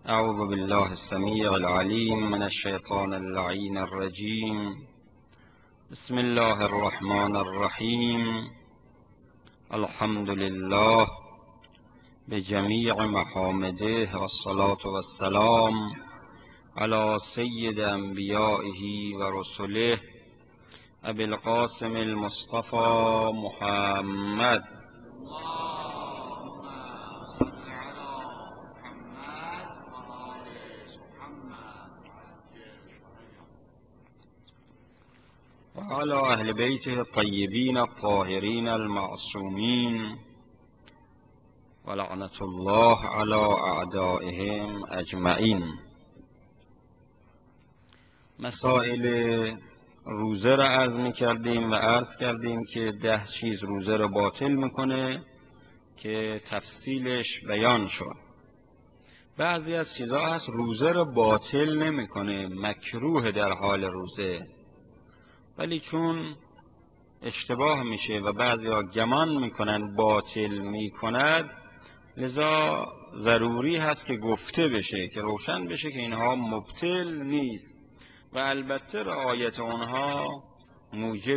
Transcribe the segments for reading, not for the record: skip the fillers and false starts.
اعوذ بالله السمیع العلیم من الشیطان اللعین الرجیم. بسم الله الرحمن الرحیم. الحمد لله بجمیع محامده و الصلاة والسلام علی سید انبیائه و رسله ابی القاسم المصطفى محمد. وعلى أهل بيته الطيبين الطاهرين المعصومين ولعنة الله على أعدائهم أجمعين. مسائل روزه را عرض کردیم و عرض کردیم که 10 چیز روزه را باطل میکنه که تفصیلش بیان شد. بعضی از چیزها هست روزه را باطل نمیکنه، مکروه در حال روزه، ولی چون اشتباه میشه و بعضیا گمان میکنن باطل میکند، لذا ضروری هست که گفته بشه که روشن بشه که اینها مبطل نیست و البته رعایت اونها موجب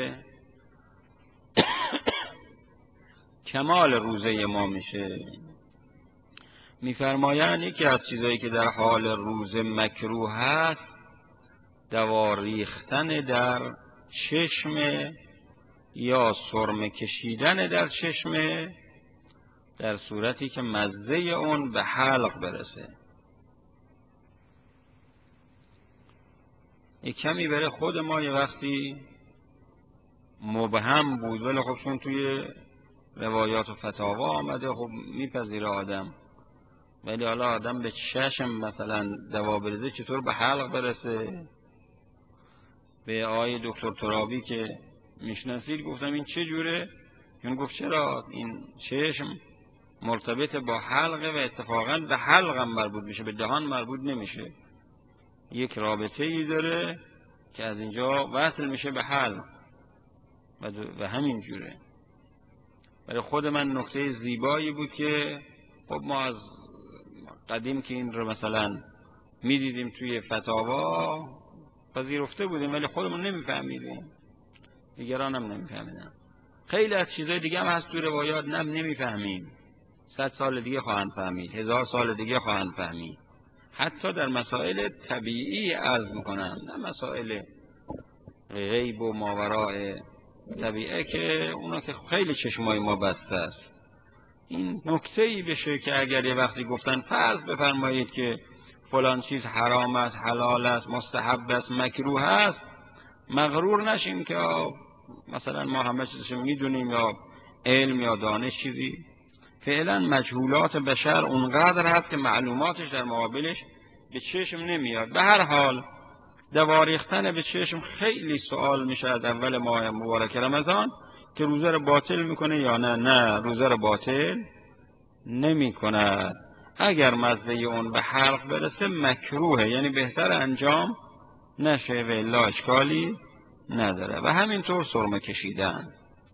کمال روزه ما میشه. میفرمایند یکی از چیزایی که در حال روزه مکروه هست دوا ریختن در چشم یا سرمه کشیدن در چشم در صورتی که مزه اون به حلق برسه. یک کمی برای خود ما یه وقتی مبهم بود، ولی خب چون توی روایات و فتاوا آمده خب میپذیره آدم، ولی حالا آدم به چشم مثلا دوا بریزه چطور به حلق برسه؟ به آقای دکتر ترابی که میشناسید گفتم این چه جوره؟ اون گفت چرا این چشم مرتبط با حلقه و اتفاقا به حلقم مربوط میشه، به دهان مربوط نمیشه، یک رابطه ای داره که از اینجا وصل میشه به حلق و همین جوره. برای خود من نکته زیبایی بود که خب ما از قدیم که این رو مثلا میدیدیم توی فتاوا پذیرفته بودیم، ولی خودمون نمیفهمیدیم، دیگران هم نمیفهمیدن. خیلی از چیزای دیگه هم هست توی روایات نمیفهمیم، 100 سال دیگه خواهند فهمید، 1000 سال دیگه خواهند فهمید. حتی در مسائل طبیعی عرض میکنم، نه مسائل غیب و ماوراء طبیعه که اونا که خیلی چشمای ما بسته است. این نکته‌ای بشه که اگر یه وقتی گفتن فرض بفرمایید که فلان چیز حرام است، حلال است، مستحب است، مکروه است، مغرور نشیم که مثلا ما همه چیزش میدونیم یا علم یا دانش چیزی. فعلا مجهولات بشر اونقدر هست که معلوماتش در مقابلش به چشم نمیاد. به هر حال دوا ریختن به چشم خیلی سوال میشه از اول ماه مبارک رمضان که روزه رو باطل میکنه یا نه. نه، روزه رو باطل نمیکنه. اگر مزه اون به حلق برسه مکروهه، یعنی بهتر انجام نشه و الا اشکالی نداره. و همینطور سرمه کشیدن.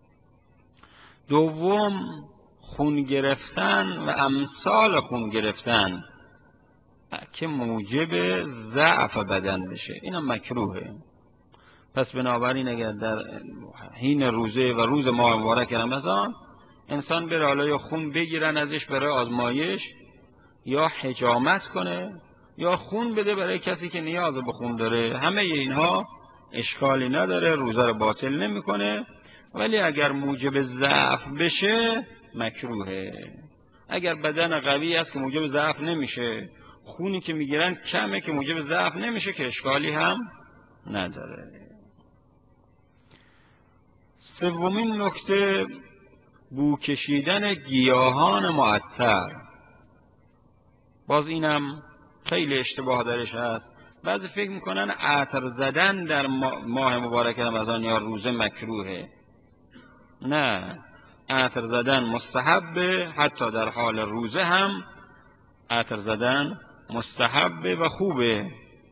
دوم، خون گرفتن و امثال خون گرفتن که موجب ضعف بدن بشه، اینا مکروهه. پس بنابراین اگر در حین روزه و روز ماه مبارک رمضان انسان بره حالا یا خون بگیرن ازش برای آزمایش، یا حجامت کنه، یا خون بده برای کسی که نیاز به خون داره، همه اینها اشکالی نداره، روزه رو باطل نمیکنه. ولی اگر موجب ضعف بشه مکروهه. اگر بدن قوی است که موجب ضعف نمیشه، خونی که میگیرن کمه که موجب ضعف نمیشه، که اشکالی هم نداره. سومین نکته، بو کشیدن گیاهان معطر. باز اینم خیلی اشتباه درش هست. بعضی فکر میکنن عطر زدن در ماه مبارک رمضان یا روزه مکروهه. نه، عطر زدن مستحبه، حتی در حال روزه هم عطر زدن مستحبه و خوبه.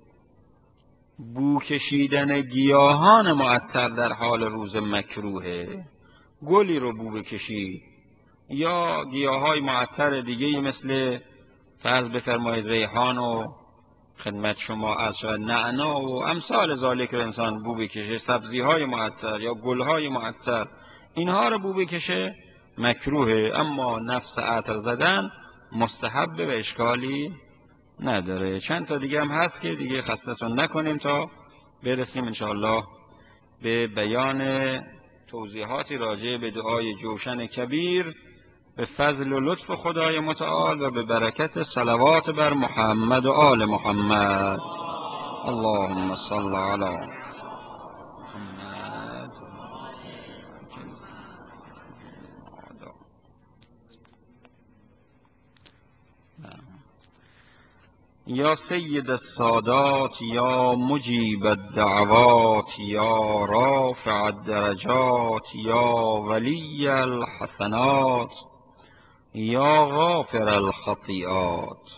بو کشیدن گیاهان معطر در حال روزه مکروهه. گلی رو بو بکشی یا گیاهای معطر دیگه مثل فرض بفرمایید ریحان و خدمت شما از شاید نعنا و امثال ذالک رو انسان بو بکشه، سبزی های معطر یا گل های معطر، اینها رو بو بکشه مکروهه، اما نفس عطر زدن مستحب و اشکالی نداره. چند تا دیگه هم هست که دیگه خستتون نکنیم تا برسیم انشاءالله به بیان توضیحاتی راجع به دعای جوشن کبیر به فضل و لطف خدای متعال و به برکت صلوات بر محمد و آل محمد. اللهم صل علی محمد. یا سید السادات یا مجیب الدعوات یا رافع الدرجات یا ولی الحسنات یا غافر الخطیئات.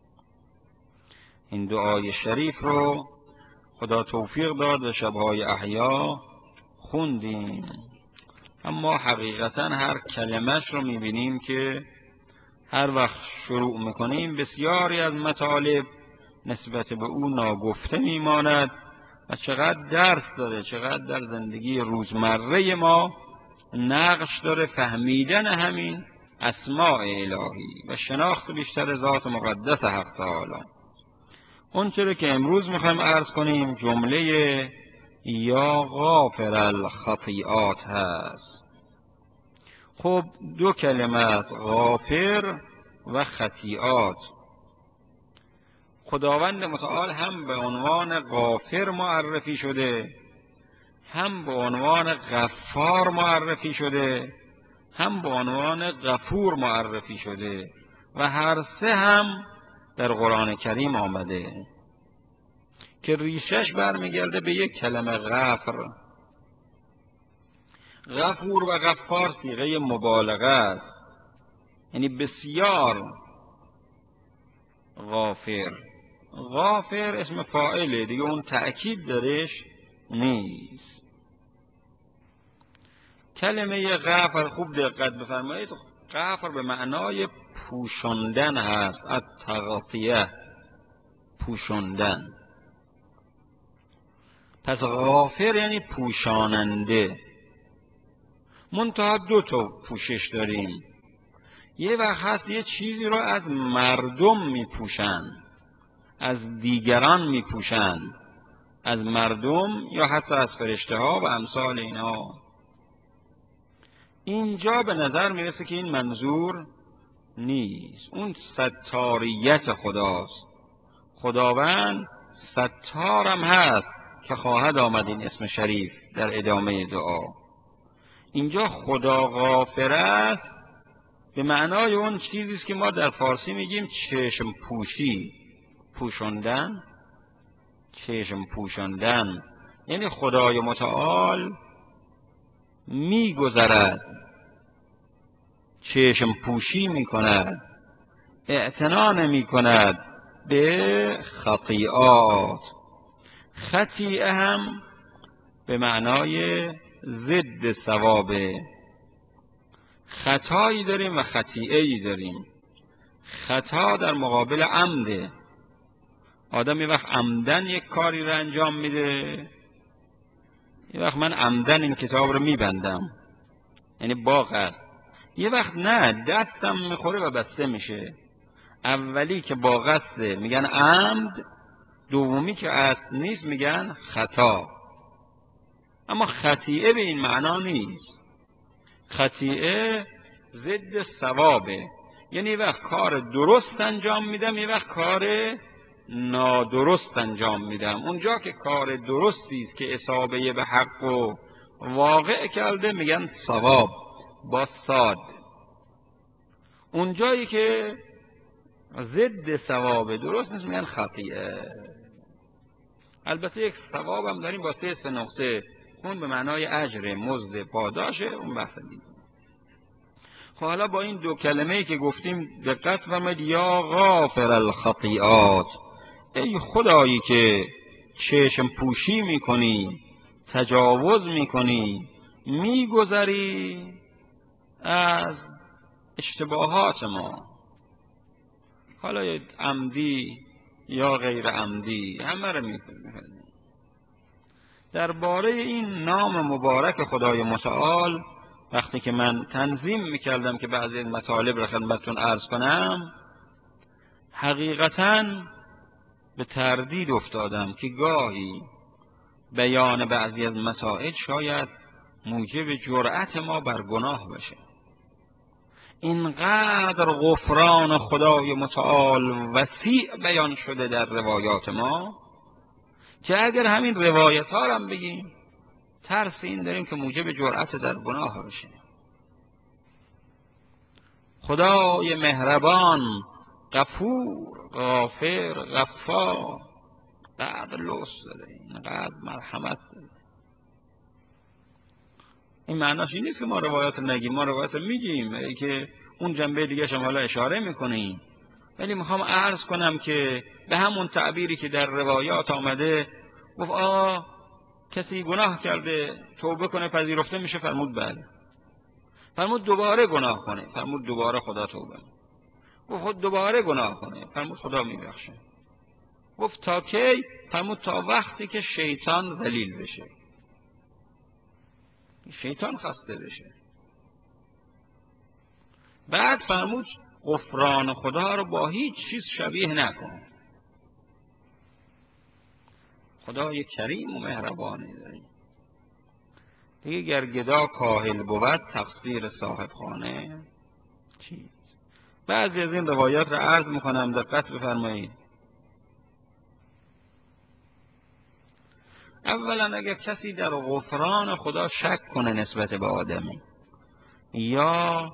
این دعای شریف رو خدا توفیق داد و شبهای احیا خوندیم، اما حقیقتا هر کلمش رو میبینیم که هر وقت شروع میکنیم بسیاری از مطالب نسبت به او ناگفته میماند و چقدر درس داره، چقدر در زندگی روزمره ما نقش داره فهمیدن همین اسماء الهی و شناخت بیشتر ذات مقدس حق تعالی. اون چرا که امروز میخوایم عرض کنیم جمله یا غافر الخطیئات هست. خب دو کلمه است، غافر و خطیئات. خداوند متعال هم به عنوان غافر معرفی شده، هم به عنوان غفار معرفی شده، هم به عنوان غفور معرفی شده و هر سه هم در قرآن کریم آمده که ریشش برمیگرده به یک کلمه غفر. غفور و غفار صیغه مبالغه است، یعنی بسیار غافر. غافر اسم فاعله دیگه، اون تأکید درش نیست. کلمه غفر خوب دقت بفرمایید، غفر به معنای پوشاندن هست، التغطیه، پوشاندن. پس غافر یعنی پوشاننده. منتها دو تا پوشش داریم. یه وقت هست یه چیزی رو از مردم میپوشن، از دیگران میپوشن، از مردم یا حتی از فرشته ها و امثال اینا. اینجا به نظر میرسه که این منظور نیست، اون ستاریت خداست. خداوند ستارم هست که خواهد آمد این اسم شریف در ادامه دعا. اینجا خدا غافر است به معنای اون چیزی است که ما در فارسی میگیم چشم پوشی، پوشاندن، چشم پوشاندن. یعنی خدای متعال میگذرد، چشم پوشی میکند، اعتنا نمیکند به خطیئات. خطیئه هم به معنای ضد ثوابه. خطایی داریم و خطیئه‌ای داریم. خطا در مقابل عمده. آدم یه وقت عمدن یک کاری رو انجام میده، یه وقت من عمدن این کتاب رو میبندم، یعنی با قصد. یه وقت نه، دستم میخوره و بسته میشه. اولی که با قصده میگن عمد، دومی که اصل نیست میگن خطا. اما خطیئه به این معنا نیست. خطیئه ضد ثوابه، یعنی یه وقت کار درست انجام میدم، یه وقت کار نادرست انجام میدم. اونجا که کار درستی است که اصابه به حق و واقع کرده میگن ثواب با صاد. اونجایی که ضد ثواب درست نیست میگن خطیئه. البته یک ثواب هم داریم با 3 نقطه، اون به معنای اجر، مزد، پاداشه، اون بحث دیگه. خب حالا با این دو کلمه‌ای که گفتیم دقت فرمایید، یا غافر الخطیئات، ای خدایی که چشم پوشی میکنی، تجاوز میکنی، میگذری از اشتباهات ما. حالا عمدی یا غیر عمدی همه رو میکنه. درباره این نام مبارک خدای متعال وقتی که من تنظیم میکردم که بعضی مطالب را خدمتتون عرض کنم، حقیقتاً به تردید افتادم که گاهی بیان بعضی از مسائل شاید موجب جرأت ما بر گناه بشه. اینقدر غفران خدای متعال وسیع بیان شده در روایات ما که اگر همین روایت ها هم بگیم ترس این داریم که موجب جرأت در گناه بشه. خدای مهربان، غفور، غافر، غفار، قدر لطف داره، اینقدر مرحمت داره. این معناش این نیست که ما روایات نگیم، ما روایات میگیم که اون جنبه دیگه شما حالا اشاره میکنیم، ولی میخوام عرض کنم که به همون تعبیری که در روایات آمده گفت آقا کسی گناه کرده توبه کنه پذیرفته میشه، فرمود بله. فرمود دوباره گناه کنه، فرمود دوباره خدا توبه. گفت خود دوباره گناه کنه، فرمود خدا میبخشه. گفت تا کی؟ فرمود تا وقتی که شیطان ذلیل بشه، شیطان خسته بشه. بعد فرمود غفران خدا رو با هیچ چیز شبیه نکن. خدای کریم و مهربانی داری. دیگه گر گدا کاهل بود تقصیر صاحب خانه چی؟ بعضی از این روایات را عرض میکنم، دقت بفرمایید. اولا اگر کسی در غفران خدا شک کنه نسبت به آدمی یا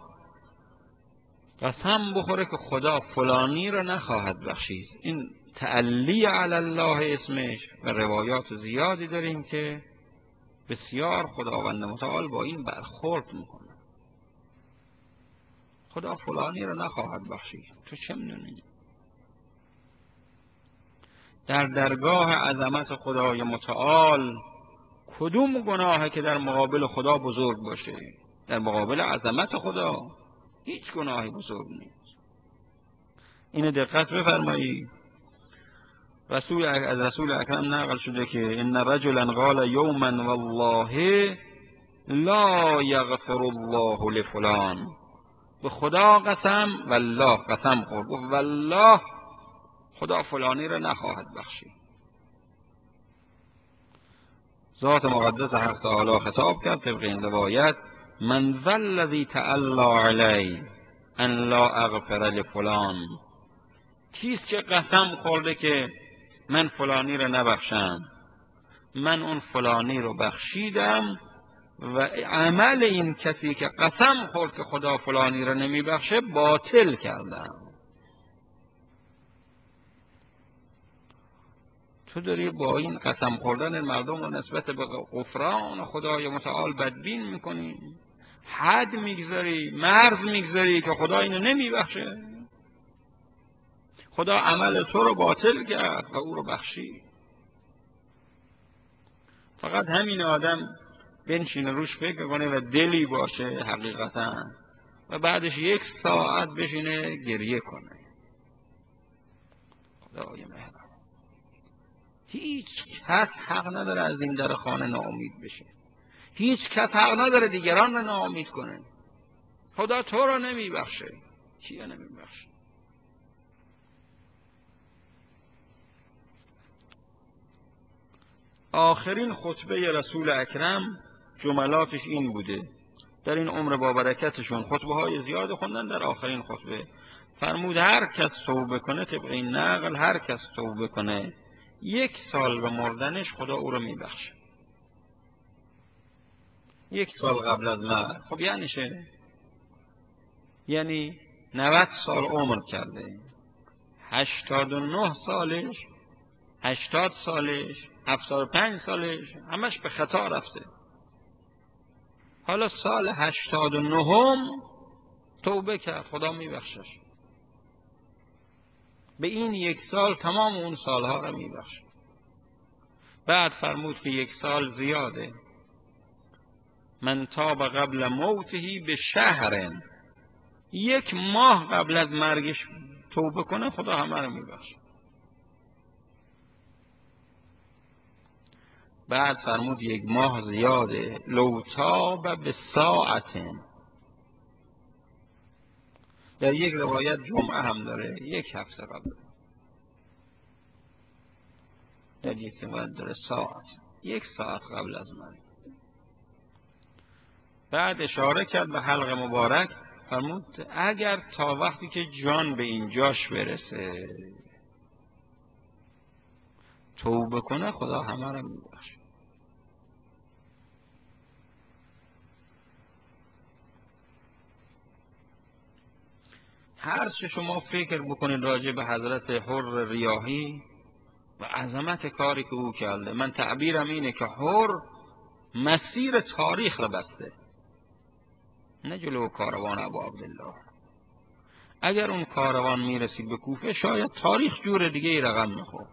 قسم بخوره که خدا فلانی رو نخواهد بخشید، این تعلی علی الله اسمش، و روایات زیادی داریم که بسیار خداوند متعال با این برخورد میکنه. خدا فلانی رو نخواهد بخشید، تو چه میدونی؟ در درگاه عظمت خدای متعال کدوم گناهه که در مقابل خدا بزرگ باشه؟ در مقابل عظمت خدا هیچ گناهی بزرگ نیست. اینو دقت بفرمایید. از رسول اکرم نقل شده که ان رجلا قال یوما والله لا یغفر الله لفلان. به خدا قسم، والله قسم خورد، گفت والله خدا فلانی را نخواهد بخشید. ذات مقدس حق تعالی خطاب کرد طبق این روایت: من ذا الذی تعالی علی ان لا اغفر لفلان. چیست که قسم خورده که من فلانی را نبخشم؟ من اون فلانی رو بخشیدم و عمل این کسی که قسم خورد که خدا فلانی را نمیبخشه باطل کردم. تو داری با این قسم خوردن مردم رو نسبت به غفران خدای متعال بدبین میکنی، حد میگذاری، مرز میگذاری که خدا اینو نمیبخشه. خدا عمل تو رو باطل کرد و او رو بخشید. فقط همین آدم بنشینه روش فکر کنه و دلی باشه حقیقتا، و بعدش 1 ساعت بشینه گریه کنه. خدای مهربان. هیچ کس حق نداره از این در خانه ناامید بشه. هیچ کس حق نداره دیگران رو ناامید کنه. خدا تو رو نمیبخشه. کیه نمیبخشه؟ آخرین خطبه رسول اکرم جملاتش این بوده. در این عمر با برکتشون خطبه های زیاد خوندن. در آخرین خطبه فرمود هر کس توبه کنه، طبق این نقل هر کس توبه کنه 1 سال به مردنش خدا او رو میبخشه. 1 سال قبل از مرگ. خب یعنی چه؟ یعنی 90 سال عمر کرده، 89 سالش، 80 سالش، 75 سالش همش به خطا رفته. حالا سال 89 توبه کرد، خدا میبخشش. به این 1 سال تمام اون سالها را میبخشه. بعد فرمود که 1 سال زیاده. من تاب قبل موته به شهر، 1 ماه قبل از مرگش توبه کنه خدا همه رو میبخشه. بعد فرمود 1 ماه زیاده، لو تاب به ساعت. در یک روایت جمعه هم داره 1 هفته قبل، در یک روایت داره ساعت، 1 ساعت قبل از مرگ. بعد اشاره کرد به حلق مبارک، فرمود اگر تا وقتی که جان به اینجاش برسه توبه کنه خدا همه رو میبخشه. هر چه شما فکر بکنید راجع به حضرت حر ریاحی و عظمت کاری که او کرده، من تعبیرم اینه که حر مسیر تاریخ رو بسته، نه جلو کاروان ابو عبدالله. اگر اون کاروان میرسید به کوفه شاید تاریخ جور دیگه ای رقم میخورد،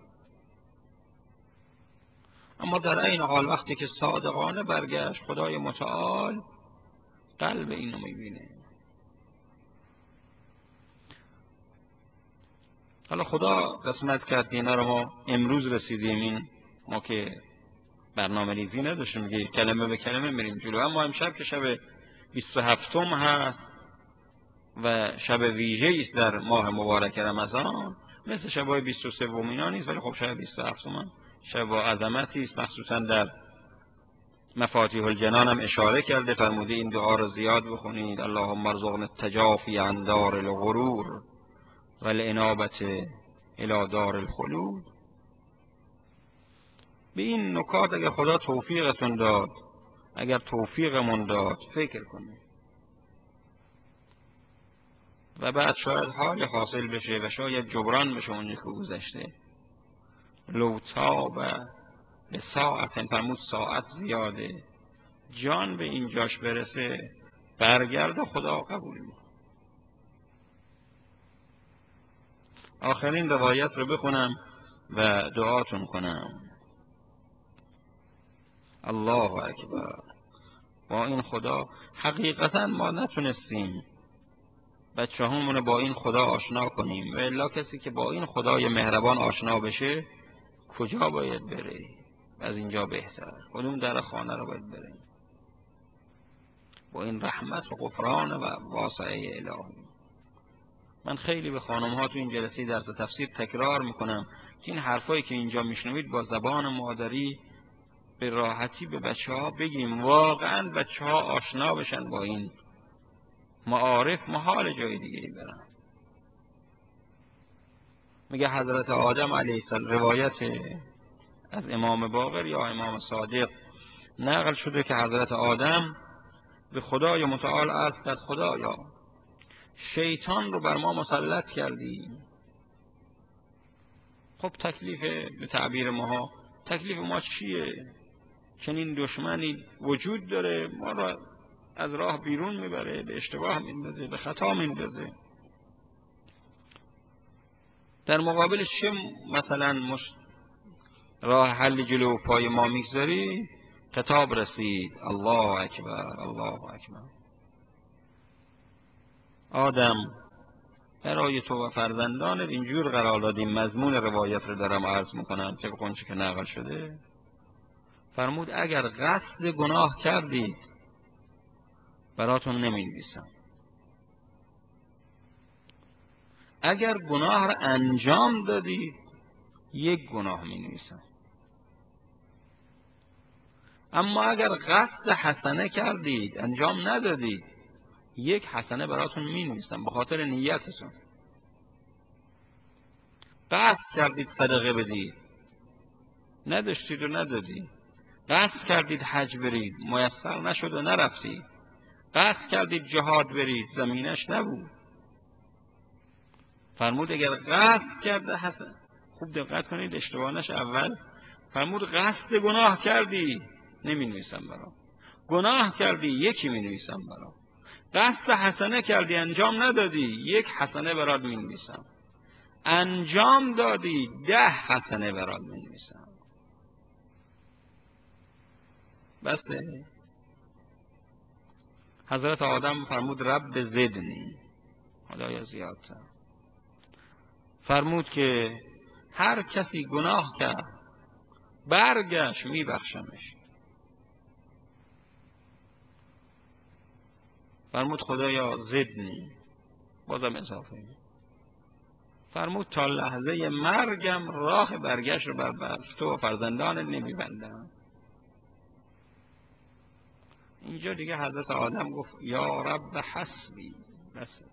اما در این حال وقتی که صادقانه برگشت خدای متعال قلب اینو میبینه. حالا خدا قسمت کرد که اینا رو ما امروز رسیدیم، این ما که برنامه ریزی نداشتیم که کلمه به کلمه میریم جلو، اما امشب که شب 27 هست و شب ویژه‌ای است در ماه مبارک رمضان، مثل شبای 23 اینا نیست، ولی خب شب 27 شب با عظمتی است. مخصوصا در مفاتیح الجنان هم اشاره کرده، فرموده این دعا رو زیاد بخونید: اللهم ارزقنا التجافی عن دار الغرور والانابة الی دار الخلود. به این نکات اگر خدا توفیقتون داد، اگر توفیقمون داد، فکر کنید و بعد شاید حال حاصل بشه و شاید جبران بشه اونی که گذشته. لو تاب به ساعت، فرمود ساعت زیاده، جان به اینجاش برسه برگرد خدا قبول میکنه. آخرین روایت رو بخونم و دعاتون کنم. الله اکبر. با این خدا حقیقتا ما نتونستیم بچه همونو با این خدا آشنا کنیم، و الا کسی که با این خدای مهربان آشنا بشه کجا باید بره؟ از اینجا بهتر کدوم در خانه رو باید بره؟ با این رحمت و غفران و واسعه الهی. من خیلی به خانم ها تو این جلسه درس تفسیر تکرار میکنم که این حرفایی که اینجا میشنوید با زبان مادری به راحتی به بچه ها بگیم، واقعا بچه ها آشنا بشن با این معارف، محال جای دیگه برن. میگه حضرت آدم علیه السلام، روایت از امام باقر یا امام صادق نقل شده که حضرت آدم به خدای متعال عرض کرد: خدایا شیطان رو بر ما مسلط کردی. خب تکلیف، به تعبیر ما تکلیف ما چیه؟ چنین دشمنی وجود داره، ما را از راه بیرون میبره، به اشتباه میندازه، به خطا میندازه. در مقابل چه مثلا راه حل جلو پای ما میگذاری؟ خطاب رسید: الله اکبر، الله اکبر. آدم برای تو و فرزندانت اینجور قرار دادیم. مضمون روایت رو دارم عرض میکنم طبق اونچه که نقل شده. فرمود اگر قصد گناه کردید براتون نمی‌نویسم، اگر گناه را انجام دادید 1 گناه می‌نویسم، اما اگر قصد حسنه کردید انجام ندادید 1 حسنه براتون می‌نویسم به خاطر نیتتون. قصد کردید صدقه بدید نداشتید و ندادید، قصد کردید حج برید میسر نشد و نرفتید، قصد کردید جهاد برید زمینش نبود. فرمود اگر قصد کرده حسن، خوب دقت کنید اشتباه نشه، اول فرمود قصد گناه کردی نمی نویسم برام، گناه کردی 1 می نویسم برام، قصد حسنه کردی انجام ندادی 1 حسنه برات می نویسم، انجام دادی 10 حسنه برات می نویسم. بسه. حضرت آدم فرمود رب زدنی، خدایا زیادتر. فرمود که هر کسی گناه کرد برگشت میبخشمش. فرمود خدایا زدنی، بازم اضافه. فرمود تا لحظه مرگم راه برگشت رو بر تو و فرزندان نمیبندم. اینجا دیگه حضرت آدم گفت یا رب حسبی، بس.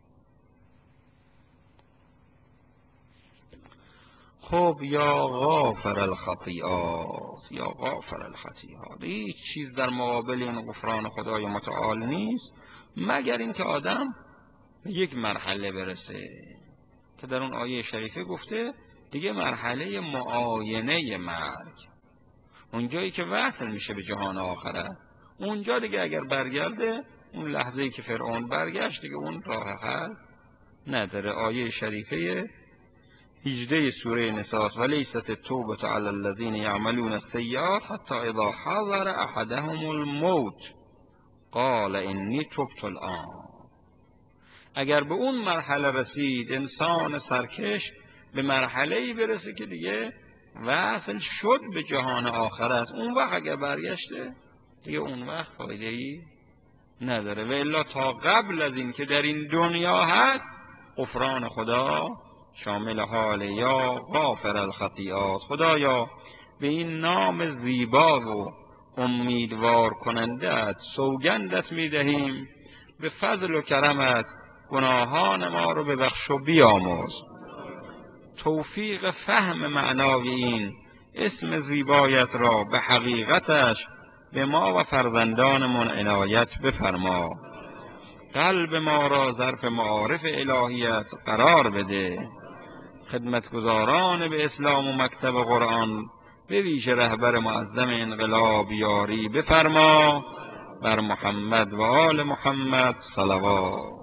خب یا غافر الخطیئات، یا غافر الخطیئات، هیچ چیز در مقابل این غفران خدای متعال نیست مگر اینکه آدم به یک مرحله برسه که در اون آیه شریفه گفته دیگه مرحله معاینه مرگ، اونجایی که وصل میشه به جهان آخرت. اونجا دیگه اگر برگرده، اون لحظه‌ای که فرعون برگشت دیگه اون راه حل نداره. آیه شریفه 18 سوره نساء ولیست التوبة علی الذین یعملون السیئات حتی اذا حضر احدهم الموت قال انی تبت الآن. اگر به اون مرحله رسید انسان سرکش، به مرحله‌ای برسه که دیگه وصل شد به جهان آخرت، اون وقت اگر برگشته دیگه اون وقت فایده‌ای نداره. و الا تا قبل از این که در این دنیا هست، غفران خدا شامل حال یا غافر الخطیئات، خدایا به این نام زیبا و امیدوار کنندت سوگندت میدهیم به فضل و کرمت گناهان ما رو ببخش و بیامرز. توفیق فهم معنای این اسم زیبایت را به حقیقتش به ما و فرزندانمون عنایت بفرما. قلب ما را ظرف معارف الهیت قرار بده. خدمتگزاران به اسلام و مکتب قرآن به ویژه رهبر معظم انقلاب یاری بفرما. بر محمد و آل محمد صلوات.